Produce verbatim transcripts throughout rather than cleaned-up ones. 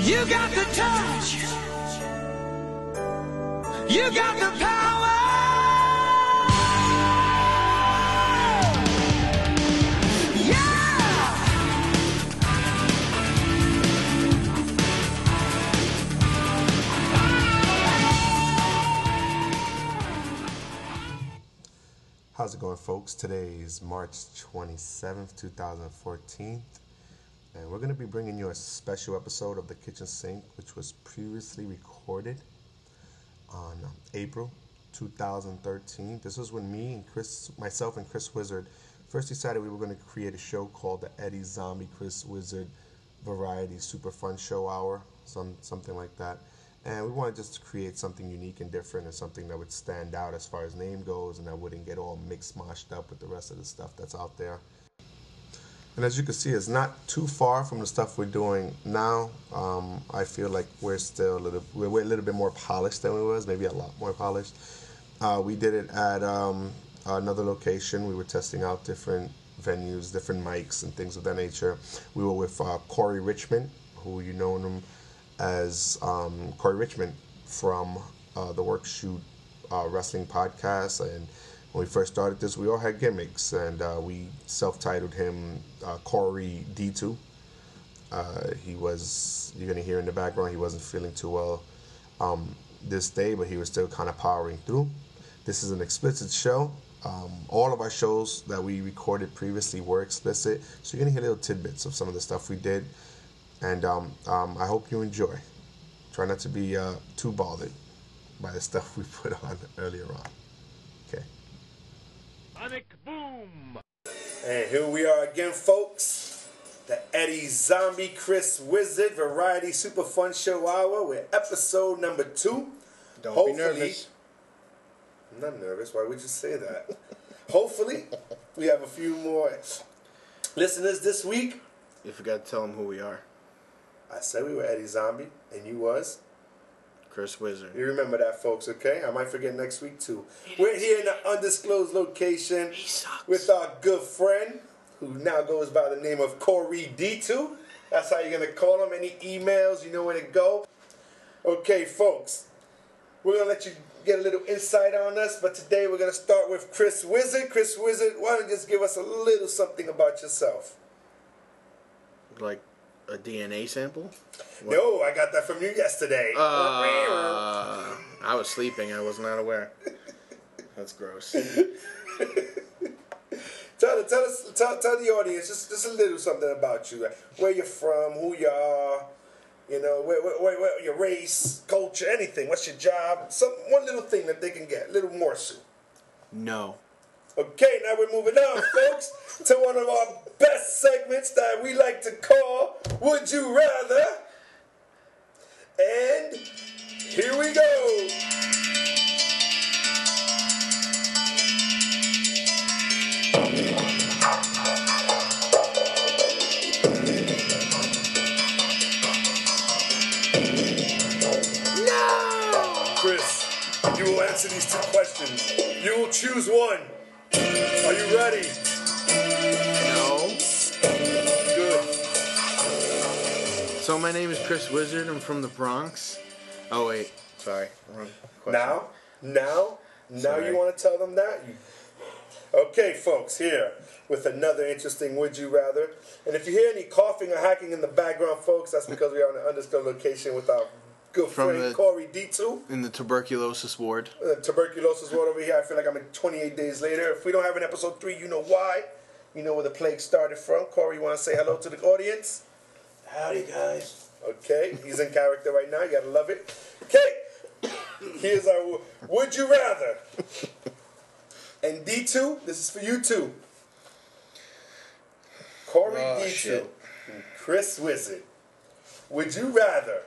You got the touch. You got the power. Yeah. How's it going, folks? Today is March twenty-seventh, two thousand fourteen. And we're going to be bringing you a special episode of The Kitchen Sink, which was previously recorded on April two thousand thirteen. This was when me and Chris, myself and Chris Wizard first decided we were going to create a show called the Eddie Zombie Chris Wizard Variety Super Fun Show Hour, some something like that. And we wanted just to create something unique and different and something that would stand out as far as name goes and that wouldn't get all mixed, moshed up with the rest of the stuff that's out there. And as you can see, it's not too far from the stuff we're doing now. Um, I feel like we're still a little, we're, we're a little bit more polished than we was, maybe a lot more polished. Uh, we did it at um, another location. We were testing out different venues, different mics, and things of that nature. We were with uh, Corey Richmond, who you know him as um, Corey Richmond from uh, the Work Shoot uh, Wrestling Podcast. And when we first started this, we all had gimmicks, and uh, we self-titled him uh, Corey D two. Uh, he was, you're going to hear in the background, he wasn't feeling too well um, this day, but he was still kind of powering through. This is an explicit show. Um, all of our shows that we recorded previously were explicit, so you're going to hear little tidbits of some of the stuff we did, and um, um, I hope you enjoy. Try not to be uh, too bothered by the stuff we put on earlier on. Okay. Sonic Boom! And here we are again, folks. The Eddie Zombie Chris Wizard Variety Super Fun Show Hour with episode number two. Don't Hopefully, be nervous. I'm not nervous. Why would you say that? Hopefully, we have a few more listeners this week. You forgot to tell them who we are. I said we were Eddie Zombie, and you was? Chris Wizard. You remember that, folks, okay? I might forget next week, too. We're here in an undisclosed location with our good friend, who now goes by the name of Corey D two. That's how you're going to call him. Any emails, you know where to go. Okay, folks, we're going to let you get a little insight on us, but today we're going to start with Chris Wizard. Chris Wizard, why don't you just give us a little something about yourself? Like a D N A sample? What? No, I got that from you yesterday. Uh, I was sleeping. I was not aware. That's gross. Tell, tell us, tell, tell the audience just, just a little something about you. Where you're from, who you are, you know, where, where, where, where your race, culture, anything. What's your job? Some one little thing that they can get, a little morsel. No. Okay, now we're moving on, folks, to one of our best segments that we like to call Would You Rather? And here we go. Chris, you will answer these two questions. You will choose one. Are you ready? No. Good. So my name is Chris Wizard. I'm from the Bronx. Oh, wait. Sorry. Wrong question. Now? Now? Now Sorry. you want to tell them that? You... Okay, folks, here with another interesting Would You Rather. And if you hear any coughing or hacking in the background, folks, that's because we are on an undisclosed location with our good From friend the- Corey D two. In the tuberculosis ward. Uh, tuberculosis ward over here. I feel like I'm in twenty-eight days later. If we don't have an episode three, you know why. You know where the plague started from. Corey, you want to say hello to the audience? Howdy, guys. Okay, he's in character right now. You gotta love it. Okay, here's our Would You Rather. And D two, this is for you too. Corey Oh, D two, shit. and Chris Wizard. Would you rather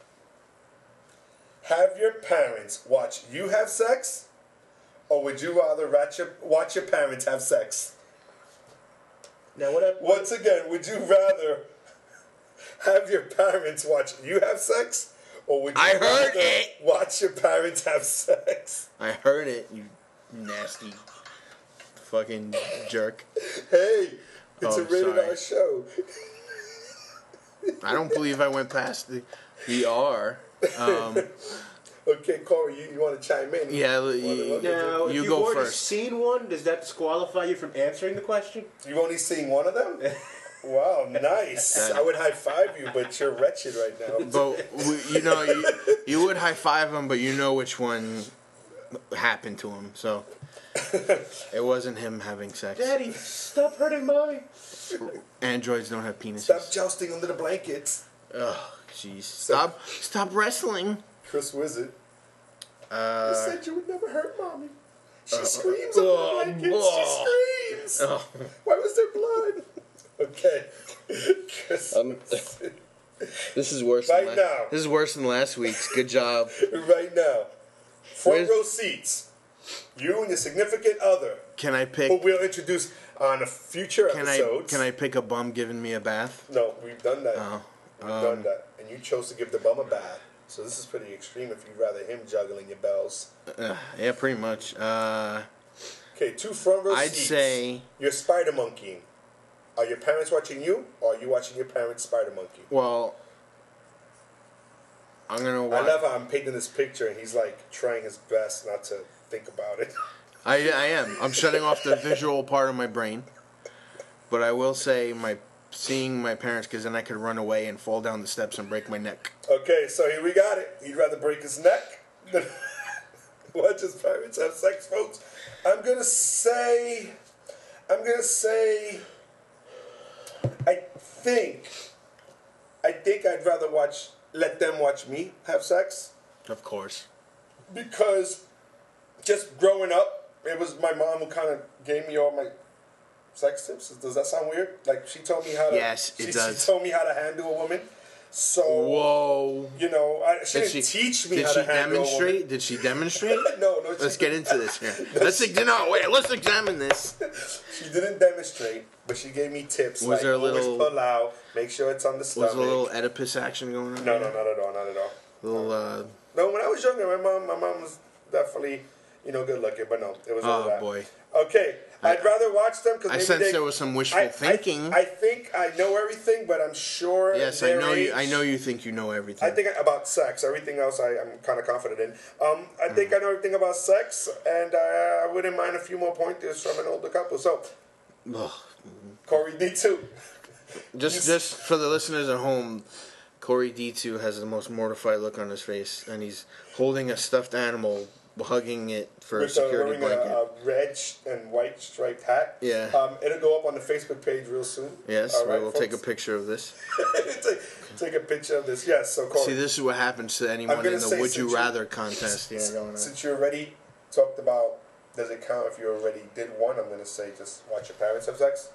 have your parents watch you have sex, or would you rather watch your, watch your parents have sex? Now, what up? Once again, would you rather have your parents watch you have sex, or would you I heard rather it. watch your parents have sex? I heard it, you nasty fucking jerk. Hey, it's Oh, a rated sorry. R show. I don't believe I went past the We are. Um, Okay, Corey, you, you want to chime in? yeah, What- you, what- Now, if you you've go already first. seen one, does that disqualify you from answering the question? You've only seen one of them? Wow, nice. That- I would high five you, but you're wretched right now. But we, you know, you, you would high five him, but you know which one happened to him. So it wasn't him having sex. Daddy, stop hurting mommy. Androids don't have penises. Stop jousting under the blankets. Ugh, jeez. Stop, stop wrestling. Chris Wizard. Uh, You said you would never hurt mommy. She uh, screams uh, under uh, the blankets. uh, she screams. oh. Why was there blood? Okay. Chris Um, Wizard. This is worse. Right than now. la- This is worse than last week's. Good job. Right now. Front Where's- row seats. You and your significant other, Can I pick? who we'll introduce on a future Can I episodes. can I pick a bum giving me a bath? No, we've done that. Oh, We've um, done that. And you chose to give the bum a bath. So this is pretty extreme if you'd rather him juggling your bells. Uh, yeah, pretty much. Uh, Okay, two front row I'd seats. say. You're spider monkeying. Are your parents watching you, or are you watching your parents spider monkey? Well, I'm gonna I watch. love how I'm painting this picture, and he's like trying his best not to think about it. I I am. I'm shutting off the visual part of my brain. But I will say my seeing my parents, because then I could run away and fall down the steps and break my neck. Okay, so here we got it. He'd rather break his neck than watch his parents have sex, folks. I'm gonna say, I'm gonna say, I think, I think I'd rather watch, let them watch me have sex, Of course. because just growing up, it was my mom who kind of gave me all my sex tips. Does that sound weird? Like, she told me how to. Yes, it she, does. She told me how to handle a woman. So. Whoa. You know, I, she Did didn't she teach me Did how she to handle demonstrate? Did she demonstrate? a woman. no, no. She Let's get into this here. Let's ex- no wait. Let's examine this. She didn't demonstrate, but she gave me tips. Was like there a always little- pull out, make sure it's on the Was stomach. a little Oedipus action going on? No, no, not at all, not at all. Little. Uh, No, when I was younger, my mom, my mom was definitely, you know, good looking, but no, it was all oh that. boy. Okay, I- I'd rather watch them because I maybe sense they, there was some wishful I, thinking. I, I think I know everything, but I'm sure. yes, I their know you. age- I know you think you know everything. I think about sex. Everything else, I, I'm kind of confident in. Um, I Mm. think I know everything about sex, and uh, I wouldn't mind a few more pointers from an older couple. So, Ugh. Corey D two. Just, You- just for the listeners at home, Corey D two has the most mortified look on his face, and he's holding a stuffed animal, hugging it for a With uh, security wearing a, blanket. a red sh- and white striped hat. Yeah. Um, it'll go up on the Facebook page real soon. yes, All we right, will take a folks? picture of this. take, take a picture of this. Yes. So Corey, See, this is what happens to anyone gonna in the say Would since You you- Rather contest here going on. since you already talked about, does it count if you already did one? I'm gonna say just watch your parents have sex.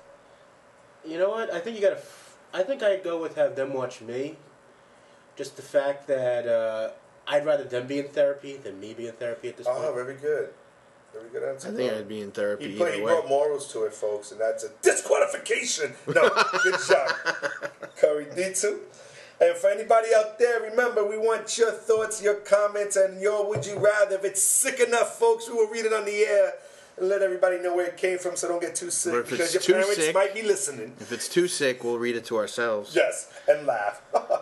You know what? I think you gotta. F- I think I'd go with have them watch me. Just the fact that uh, I'd rather them be in therapy than me be in therapy at this Oh, point. very good. Very good answer. I think Corey. I'd be in therapy He, put, either he way. brought morals to it, folks, and that's a disqualification. No, good job, Corey D two. And for anybody out there, remember, we want your thoughts, your comments, and your would you rather. If it's sick enough, folks, we will read it on the air and let everybody know where it came from, so don't get too sick, But if because it's your too parents sick- might be listening. If it's too sick, we'll read it to ourselves. Yes, and laugh.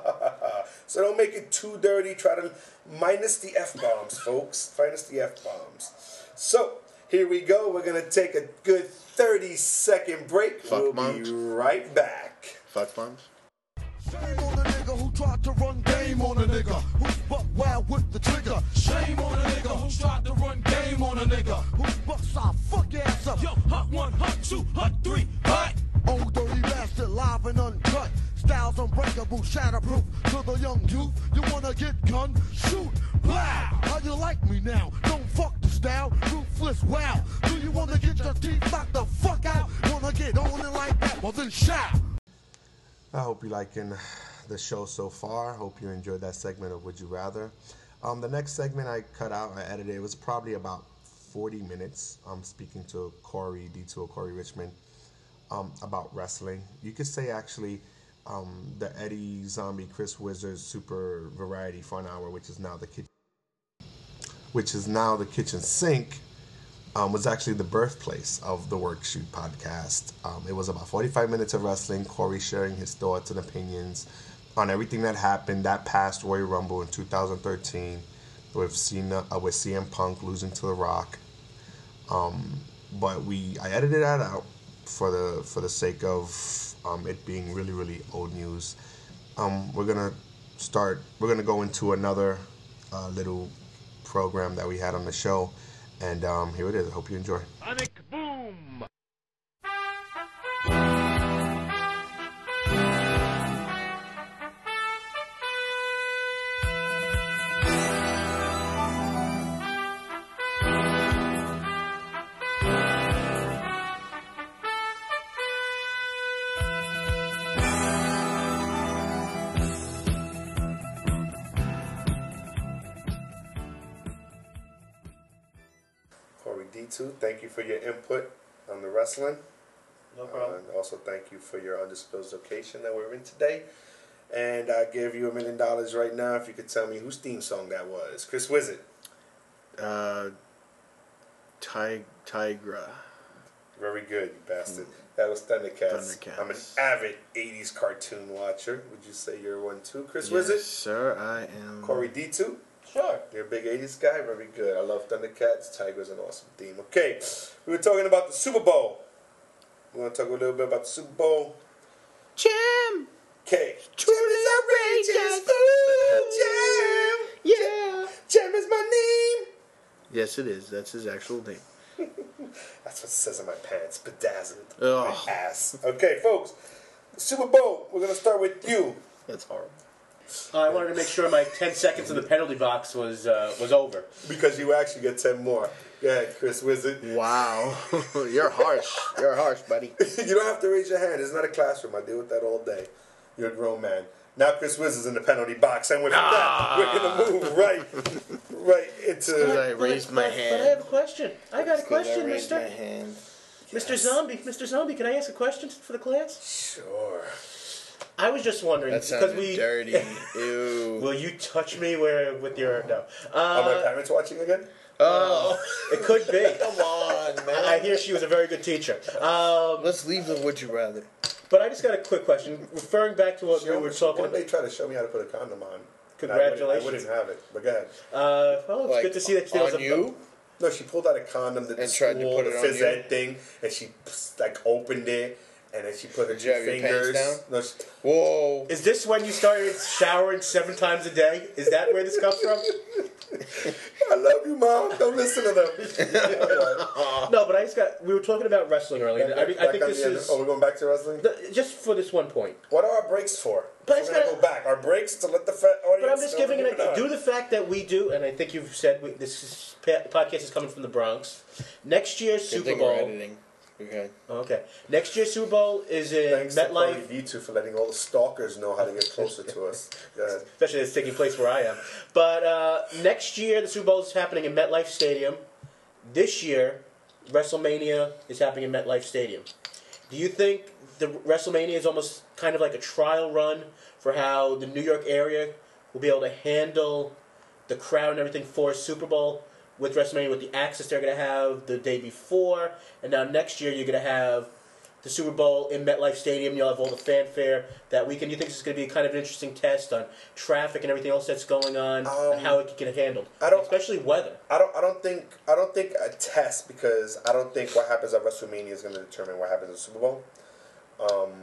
So don't make it too dirty. Try to minus the F-bombs, folks. Minus the F-bombs. So, here we go. We're going to take a good thirty-second break. Fuck we'll bombs. be right back. Fuck bombs. Shame on the nigga who tried to run game on a nigga who's buck wild with the trigger. Shame on a nigga who tried to run game on a nigga who's bucks our fuck ass up. Yo, hot one, hot two, hot three, hot. Old dirty bastard, live and uncut. Styles unbreakable, shatterproof. To the young youth, you wanna get gun? Shoot, blow. How you like me now? Don't fuck the style, ruthless, wow. Do you wanna get your teeth knocked the fuck out? Wanna get on it like that? Well then shout. I hope you're liking the show so far. Hope you enjoyed that segment of Would You Rather. Um, the next segment I cut out, I edited, it was probably about forty minutes. I'm speaking to Corey D two or Corey Richmond um, about wrestling. You could say actually um, the Eddie Zombie Chris Wizard Super Variety Fun Hour, which is now the kitchen, which is now the kitchen sink. Um, was actually the birthplace of the Work Shoot podcast. Um, it was about forty-five minutes of wrestling, Corey sharing his thoughts and opinions, on everything that happened that past Royal Rumble in two thousand thirteen with Cena, uh, with C M Punk losing to The Rock. Um, but we I edited that out for the for the sake of um, it being really really old news. Um, we're gonna start. We're gonna go into another uh, little program that we had on the show, and um, here it is. I hope you enjoy. Sonic Boom! Corey D two, thank you for your input on the wrestling. No problem. Uh, and also thank you for your undisclosed location that we're in today. And I give you a million dollars right now if you could tell me whose theme song that was. Chris Wizard. Uh, Ty- Tigra. Very good, you bastard. That was Thundercats. Thundercats. I'm an avid eighties cartoon watcher. Would you say you're one too, Chris Yes, Wizard? sir, I am. Corey D two? Sure. You're a big eighties guy? Very good. I love Thundercats. Tiger's an awesome theme. Okay, we were talking about the Super Bowl. We want to talk a little bit about the Super Bowl. Jam! Okay. Truly outrageous! Ooh, Jam! Yeah! Jam is my name! Yes, it is. That's his actual name. That's what it says in my pants. Bedazzled. Ugh. My ass. Okay, folks. The Super Bowl. We're going to start with you. That's horrible. Uh, I wanted to make sure my ten seconds in the penalty box was uh, was over. Because you actually get ten more. Go ahead, Chris Wizard. Wow. You're harsh. You're harsh, buddy. You don't have to raise your hand. It's not a classroom. I deal with that all day. You're a grown man. Now Chris Wizard's in the penalty box, and with Ah. that, we're gonna move right, right into. Because I raised my but, hand. But I have a question. I got a Because I question, raised Mister my hand. Mister Zombie. Mister Zombie, can I ask a question for the class? Sure. I was just wondering That because sounded we. dirty. Ew. Will you touch me where with your no? Are my Uh, parents watching again? Oh, it could be. come on, man. I hear she was a very good teacher. Um, Let's leave the would you rather. but I just got a quick question, referring back to what we were talking One day about. try to show me how to put a condom on. Congratulations. I wouldn't, I wouldn't have it, but go ahead. Uh, well, it's Like, good to see that there was on a, you? No, she pulled out a condom, did the And tried to school, put the it on phys you? ed thing, and she like opened it, and then she put her Did two you have your pants fingers. down? No, she, Whoa. Is this when you started showering seven times a day? Is that where this comes from? I love you, Mom. Don't listen to them. No, but I just got. We were talking about wrestling earlier. I, mean, I Back think on this the end- is Oh, we're going back to wrestling? the- just for this one point. What are our breaks for? But We're it's gonna gotta- go back. Our breaks to let the fa- audience. But I'm just know giving we're it moving a, on. due to the fact that we do, and I think you've said we, this is, pa- podcast is coming from the Bronx. Next year's Good Super thing we're Bowl. editing. Okay. Okay. Next year's Super Bowl is in Thanks to Corey MetLife. D two for letting all the stalkers know how to get closer to us. Go ahead. Especially it's taking place where I am. But uh, next year, the Super Bowl is happening in MetLife Stadium. This year, WrestleMania is happening in MetLife Stadium. Do you think the WrestleMania is almost kind of like a trial run for how the New York area will be able to handle the crowd and everything for Super Bowl with WrestleMania, with the access they're going to have the day before, and now next year you're going to have the Super Bowl in MetLife Stadium. You'll have all the fanfare that weekend. You think this is going to be kind of an interesting test on traffic and everything else that's going on, Um, and how it can get handled, I don't- especially weather. I don't. I don't think. I don't think a test because I don't think what happens at WrestleMania is going to determine what happens at the Super Bowl. Um,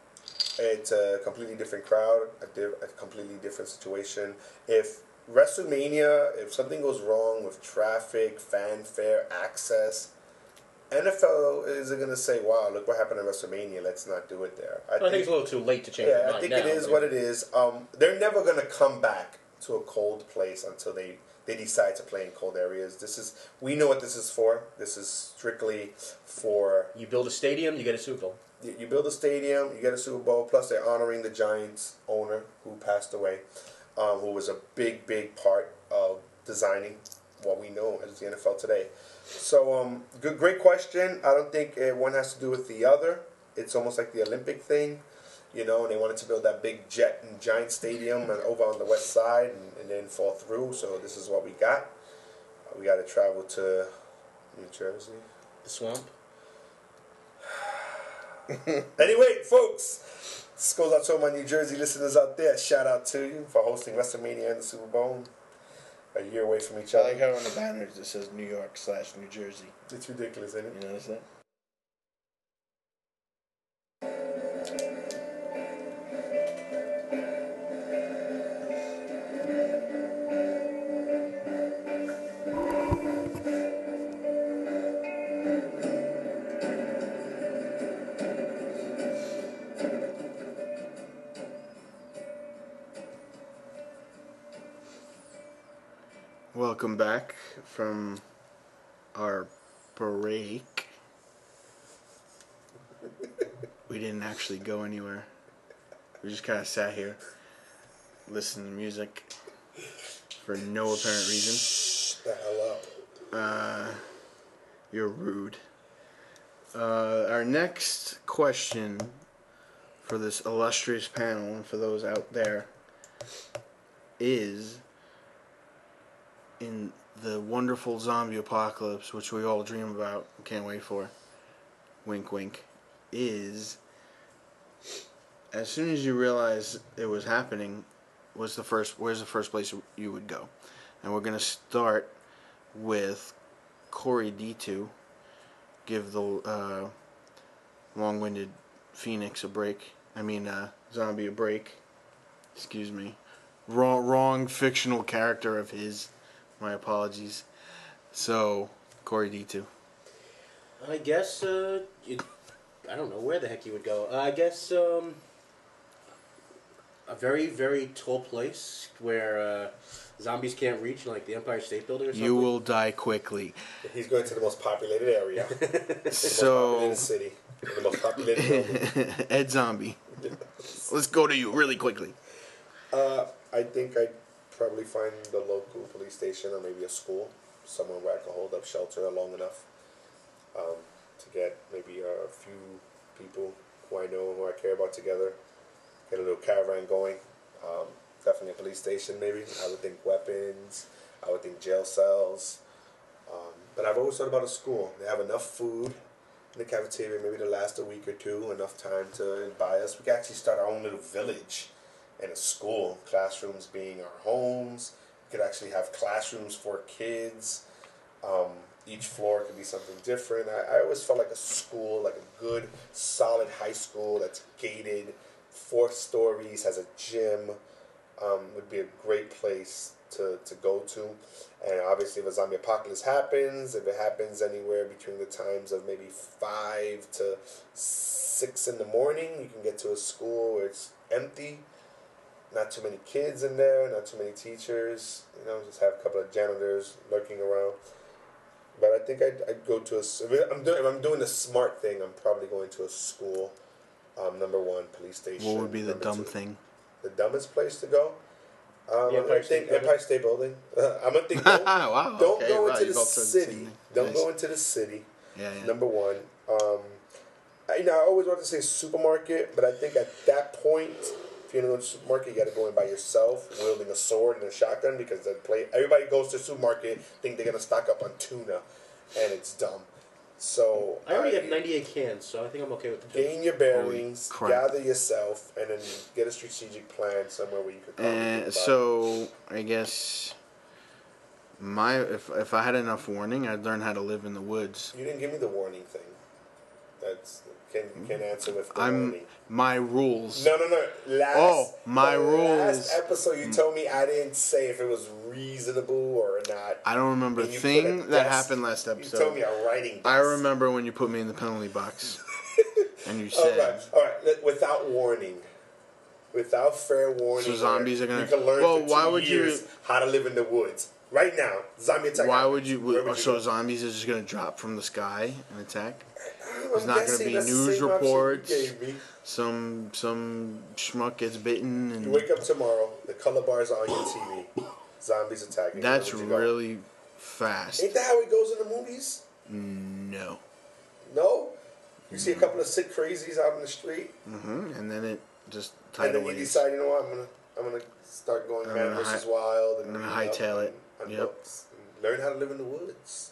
it's a completely different crowd, a, di- a completely different situation. If WrestleMania, if something goes wrong with traffic, fanfare, access, N F L is going to say, "Wow, look what happened at WrestleMania. Let's not do it there." I think it's a little too late to change Yeah, their I mind think now. it is what it is. Um, they're never going to come back to a cold place until they, they decide to play in cold areas. This is we know what this is for. This is strictly for You build a stadium, you get a Super Bowl. you you build a stadium, you get a Super Bowl. Plus, they're honoring the Giants owner who passed away, um, who was a big, big part of designing what we know as the N F L today. So, um, good, great question. I don't think uh, one has to do with the other. It's almost like the Olympic thing, you know. And they wanted to build that big jet and giant stadium and over on the west side, and, and then fall through. So this is what we got. Uh, we got to travel to New Jersey. The swamp. Anyway, folks, This goes out to all my New Jersey listeners out there. Shout out to you for hosting WrestleMania and the Super Bowl. A year away from each I other. like how on the banners it says New York slash New Jersey. It's ridiculous, isn't it? You notice that? Welcome back from our break. We didn't actually go anywhere. We just kind of sat here, listening to music for no apparent reason. Shh the hell up. Uh, you're rude. Uh, our next question for this illustrious panel and for those out there is, in the wonderful zombie apocalypse, which we all dream about, can't wait for, wink wink, is, as soon as you realize it was happening, was the first, where's the first place you would go? And we're going to start with Corey D two. Give the uh, long-winded Phoenix a break. I mean, uh, zombie a break. Excuse me. Wrong, wrong fictional character of his. My apologies. So, Corey D two. I guess, uh, you, I don't know where the heck you would go. Uh, I guess, um, a very, very tall place where, uh, zombies can't reach, like the Empire State Building or something. You will die quickly. He's going to the most populated area. The So, most populated city. The most populated building. Ed Zombie. Let's go to you really quickly. Uh, I think I'd probably find the local police station or maybe a school, somewhere where I can hold up shelter long enough um, to get maybe a few people who I know and who I care about together, get a little caravan going. Um, definitely a police station maybe. I would think weapons, I would think jail cells. Um, but I've always thought about a school. They have enough food in the cafeteria maybe to last a week or two, enough time to buy us. We could actually start our own little village in a school, classrooms being our homes. We could actually have classrooms for kids. Um, each floor could be something different. I, I always felt like a school, like a good, solid high school that's gated, four stories, has a gym, um, would be a great place to, to go to. And obviously if a zombie apocalypse happens, if it happens anywhere between the times of maybe five to six in the morning, you can get to a school where it's empty. Not too many kids in there, not too many teachers. You know, just have a couple of janitors lurking around. But I think I'd, I'd go to a. If I'm doing, if I'm doing the smart thing, I'm probably going to a school. Um, number one, police station. What would be the Number dumb two, thing? The dumbest place to go. Um, The Empire I State think Empire State Building. I'm gonna think. Don't, Wow, don't okay, go wow, into you the both said the same city. thing. Don't Nice. go into the city. Yeah, yeah. Number one. Um, I, you know, I always want to say supermarket, but I think at that point, if you're going to the supermarket, you got to go in by yourself, wielding a sword and a shotgun, because the play everybody goes to the supermarket think they're gonna stock up on tuna, and it's dumb. So I already have ninety-eight cans, so I think I'm okay with the two. gain your bearings, Holy crap. gather yourself, and then get a strategic plan somewhere where you could. And so, I guess my if if I had enough warning, I'd learn how to live in the woods. You didn't give me the warning thing. That's can you can answer with the I'm warning. my rules. No, no, no. Last, Oh, my the rules. Last episode, you told me I didn't say if it was reasonable or not. I don't remember a And you put thing a that desk- happened last You told episode. me a writing desk. I remember when you put me in the penalty box, and you All said, right, all right. let- Without warning, without fair warning. So zombies are gonna- You can learn Well, for why two would you- years how to live in the woods. Right now, zombie attack. "Why happens. would you?" Where would you so go? zombies are just gonna drop from the sky and attack? I'm There's not gonna guessing be that's the news same option you reports. gave me. Some some schmuck gets bitten, You and wake up tomorrow, the color bars are on your T V. Zombies attacking. that's Where would you go? really fast. Ain't that how it goes in the movies? No. No. You see a couple of sick crazies out in the street, hmm And then it just and then tidal you waves. decide, you know what, I'm gonna, I'm gonna start going I'm man gonna versus hi- wild, and I'm gonna reading up hightail on- it. on Yep. books, and learn how to live in the woods.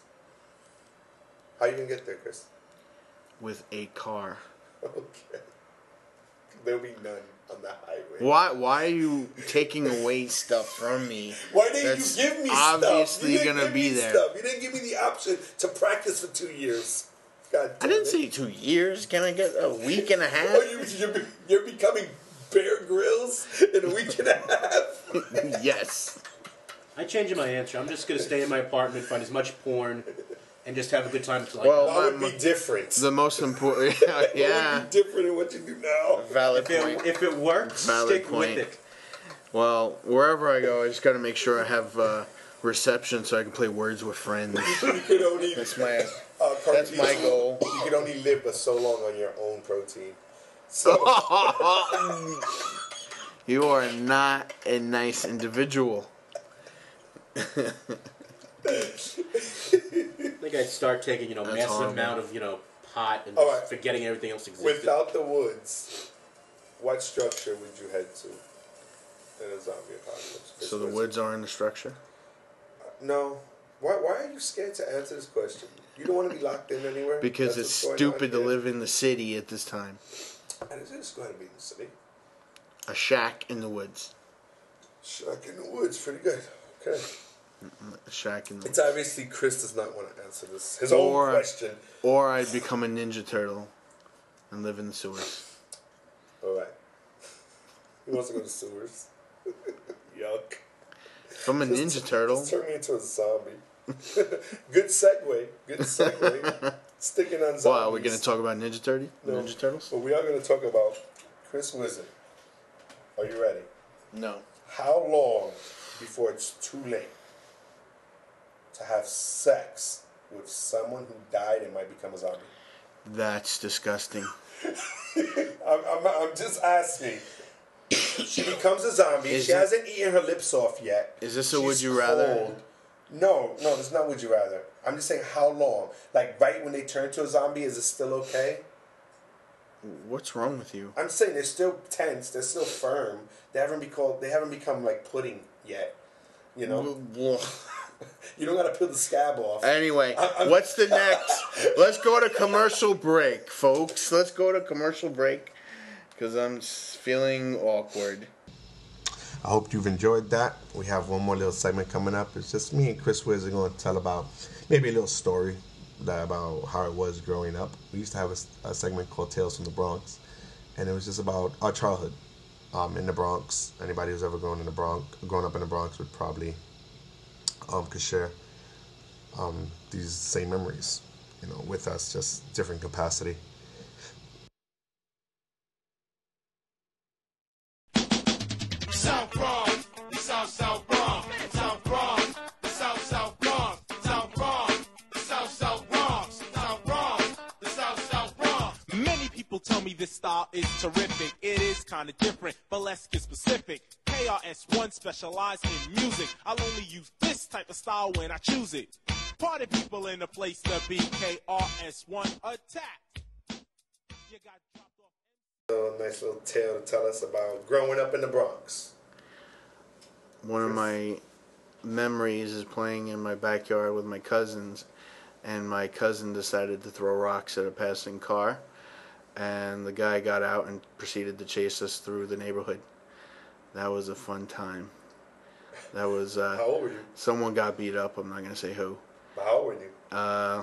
How you gonna get there, Chris? With a car. Okay. there'll be none on the highway. Why? Why are you taking away stuff from me? Why didn't That's you give me obviously stuff? You didn't gonna give be me there. Stuff. You didn't give me the option to practice for two years. God I damn didn't it. say two years. Can I get a week and a half? Oh, you, you're, be- you're becoming Bear Grylls in a week and a half? Yes. I changed my answer. I'm just gonna stay in my apartment, find as much porn, and just have a good time until I Well, That would my- be different. The most important. That Yeah. would be different than what you do now. Valid if point. it, if it works, Valid stick point. with it. Well, wherever I go, I just got to make sure I have uh, reception so I can play Words with Friends. You can only, That's my. uh, That's my goal. You can only live but so long on your own protein. So, You are not a nice individual. I think I'd start taking, you know, That's massive horrible. amount of, you know, pot and All just right. forgetting everything else existed. without the woods, what structure would you head to in a zombie apocalypse? So the woods are in the structure? No. Why, why are you scared to answer this question? You don't want to be locked in anywhere? Because That's it's what's going on stupid to here? live in the city at this time. And it's just going to be in the city. A shack in the woods. Shack in the woods, pretty good. Okay. A shack in the It's woods. obviously Chris does not want to answer this. His Or- own question. Or I'd become a Ninja Turtle and live in the sewers. All right. He wants to go to sewers. Yuck. If I'm a Just- Ninja Turtle, Just turn me into a zombie. Good segue. Good segue. Sticking on zombies. well, are we going to talk about Ninja Turtle? No. Ninja Turtles? But we are going to talk about Chris Wizard. Are you ready? No. How long before it's too late to have sex with someone who died and might become a zombie? That's disgusting. I'm, I'm, I'm just asking. She becomes a zombie. Is she it- hasn't eaten her lips off yet. Is this a She's would you rather? cold. No, no, it's not would you rather. I'm just saying how long. Like right when they turn to a zombie, is it still okay? What's wrong with you? I'm saying they're still tense. They're still firm. They haven't become. They haven't become like pudding yet. You know. You don't gotta peel the scab off. Anyway, I- I'm- what's the next? Let's go to commercial break, folks. Let's go to commercial break because I'm s- feeling awkward. I hope you've enjoyed that. We have one more little segment coming up. It's just me and Chris Wiz are going to tell about maybe a little story that about how it was growing up. We used to have a, a segment called Tales from the Bronx, and it was just about our childhood um, in the Bronx. Anybody who's ever grown in the Bronx, grown up in the Bronx, would probably um, could share um, these same memories, you know, with us, just different capacity. South Bronx, the South South Bronx, South Bronx, the South South Bronx, South Bronx, the South South Bronx, South Bronx, the South South Bronx. Many people tell me this style is terrific. It is kind of different, but let's get specific. K R S One specialize in music. I'll only use this type of style when I choose it. Party people in the place to be. K R S One attack. You got dropped off. A nice little tale to tell us about growing up in the Bronx. One of my memories is playing in my backyard with my cousins, and my cousin decided to throw rocks at a passing car, and the guy got out and proceeded to chase us through the neighborhood. That was a fun time. That was uh, How old were you? someone got beat up. I'm not gonna say who. How old were you? Uh,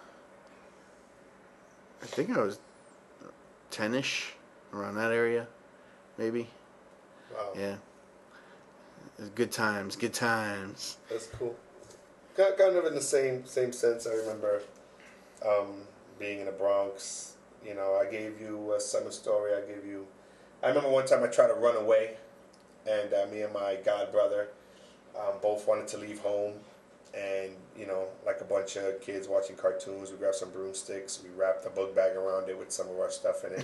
I think I was ten-ish, around that area, maybe. Wow. Yeah. It was good times, good times. That's cool. Kind kind of in the same same sense. I remember um, being in the Bronx. You know, I gave you a summer story. I gave you. I remember one time I tried to run away, and uh, me and my god brother um, both wanted to leave home. And you know, like a bunch of kids watching cartoons, we grabbed some broomsticks. We wrapped a book bag around it with some of our stuff in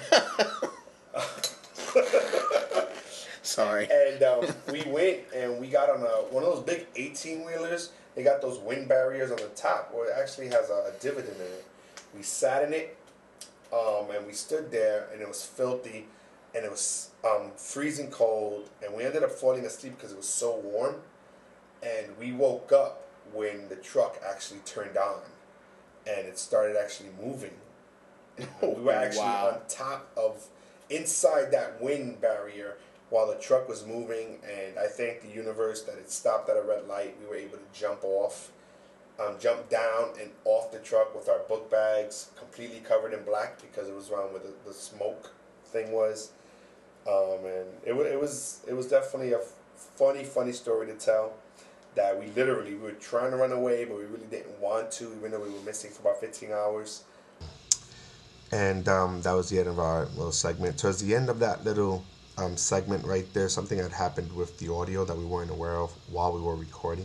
it. Sorry. And um, we went and we got on a, one of those big eighteen-wheelers. They got those wind barriers on the top where it actually has a, a dividend in it. We sat in it um, and we stood there, and it was filthy and it was um, freezing cold. And we ended up falling asleep because it was so warm. And we woke up when the truck actually turned on and it started actually moving. And we were actually Wow. on top of inside that wind barrier while the truck was moving, and I thank the universe that it stopped at a red light. We were able to jump off, um, jump down and off the truck with our book bags completely covered in black because it was around where the, the smoke thing was. Um, and it, it was it was definitely a funny, funny story to tell. That we literally, we were trying to run away, but we really didn't want to, even though we were missing for about fifteen hours. And um, that was the end of our little segment. Towards the end of that little um, segment right there, something had happened with the audio that we weren't aware of while we were recording.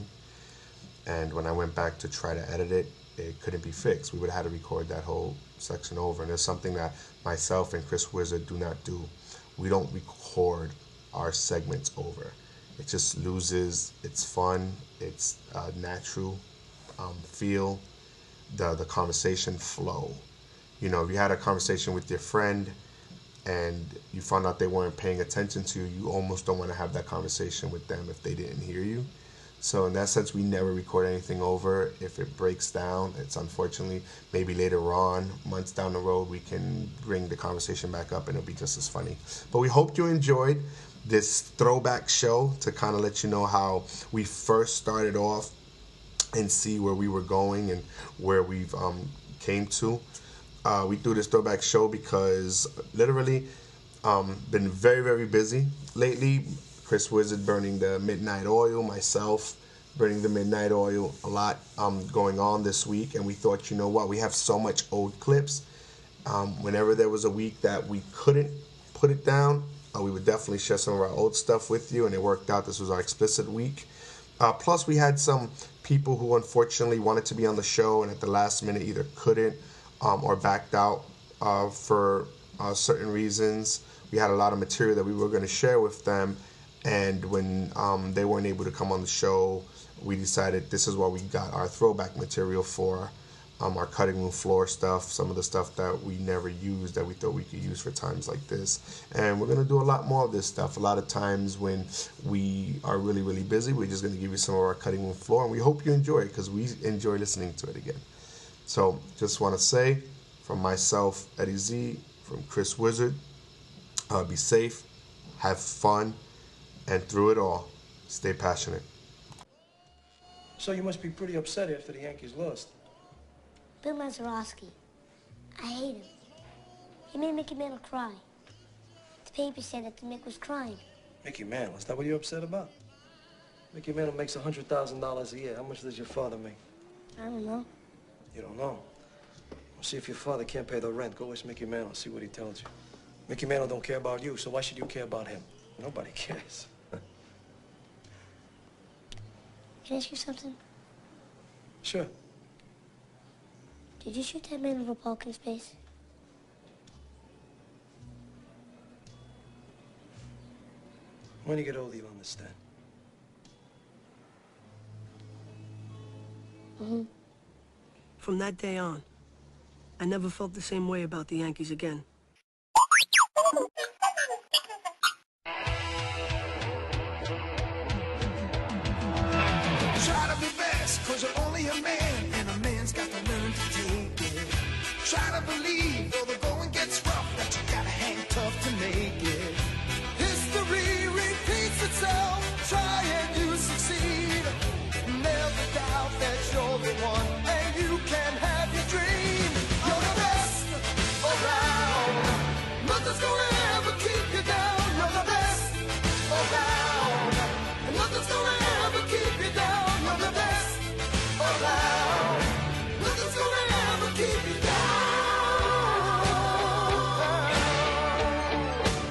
And when I went back to try to edit it, it couldn't be fixed. We would have had to record that whole section over. And there's something that myself and Chris Wizard do not do. We don't record our segments over. It just loses its fun, its uh, natural um, feel, the the conversation flow. You know, if you had a conversation with your friend and you found out they weren't paying attention to you, you almost don't want to have that conversation with them if they didn't hear you. So in that sense, we never record anything over. If it breaks down, it's unfortunately, maybe later on, months down the road, we can bring the conversation back up and it'll be just as funny. But we hope you enjoyed this throwback show to kind of let you know how we first started off and see where we were going and where we've um, came to. Uh, we do this throwback show because literally um, been very, very busy lately. Chris Wizard burning the midnight oil, myself burning the midnight oil, a lot um, going on this week. And we thought, you know what, we have so much old clips. Um, whenever there was a week that we couldn't put it down, Uh, we would definitely share some of our old stuff with you, and it worked out. This was our explicit week. Uh, plus, we had some people who unfortunately wanted to be on the show and at the last minute either couldn't um, or backed out uh, for uh, certain reasons. We had a lot of material that we were going to share with them, and when um, they weren't able to come on the show, we decided this is what we got our throwback material for. Um, our cutting room floor stuff, some of the stuff that we never used that we thought we could use for times like this. And we're going to do a lot more of this stuff. A lot of times when we are really, really busy, we're just going to give you some of our cutting room floor. And we hope you enjoy it because we enjoy listening to it again. So just want to say from myself, Eddie Z, from Chris Wizard, uh, be safe, have fun, and through it all, stay passionate. So you must be pretty upset after the Yankees lost. Bill Mazeroski. I hate him. He made Mickey Mantle cry. The paper said that the Mick was crying. Mickey Mantle, is that what you're upset about? Mickey Mantle makes one hundred thousand dollars a year. How much does your father make? I don't know. You don't know? Well, see if your father can't pay the rent. Go ask Mickey Mantle, see what he tells you. Mickey Mantle don't care about you, so why should you care about him? Nobody cares. Can I ask you something? Sure. Did you shoot that man with a Polk in space? When you get older, you'll understand. Mm-hmm. From that day on, I never felt the same way about the Yankees again. Try to be best, cause you're only a man, and a man's got to learn to take it. Try to believe, though the going gets rough, that you gotta hang tough to make it. History repeats itself, try and you succeed. Never doubt that you're the one, and you can have your dream. You're the best around, nothing's gonna ever keep you down. You're the best around, and nothing's gonna ever keep you down. You're the best around, nothing's gonna ever keep you down.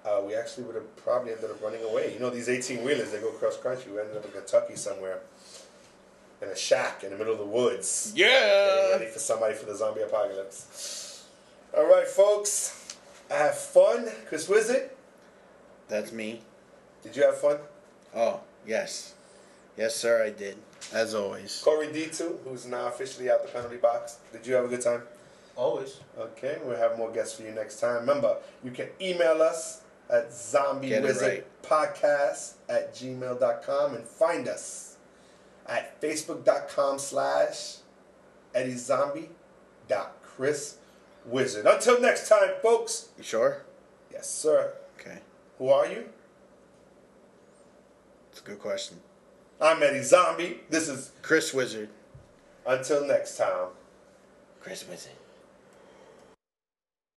uh, we actually would have probably ended up running away. You know, these eighteen-wheelers, they go cross-country. We ended up in Kentucky somewhere in a shack in the middle of the woods. Yeah! Getting ready for somebody for the zombie apocalypse. All right, folks. I have fun. Chris Wizard, That's me. did you have fun? Oh, yes. Yes, sir, I did. As always. Corey D two, who's now officially out the penalty box. Did you have a good time? Always. Okay, we'll have more guests for you next time. Remember, you can email us at zombie wizard podcast at gmail dot com and find us at facebook dot com slash Eddie Zombie dot Chris Wizard. Until next time, folks. You sure? Yes, sir. Okay. Who are you? It's a good question. I'm Eddie Zombie. This is Chris Wizard. Until next time. Chris Wizard.